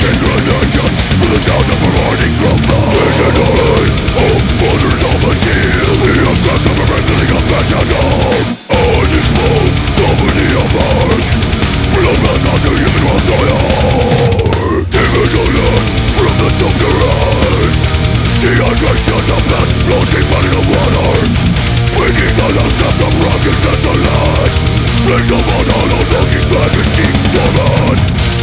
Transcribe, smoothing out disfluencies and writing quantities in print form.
Indignation for the sound of providing from the vision of modern novelty. The effects of revealing of phantasm unexposed poverty of birth. Blood flows out to human soil. Division from the subterranean. Dehydration of blood floating body of water. Breaking the last left of rockets desolate. Flames of an hollow darkest magazine.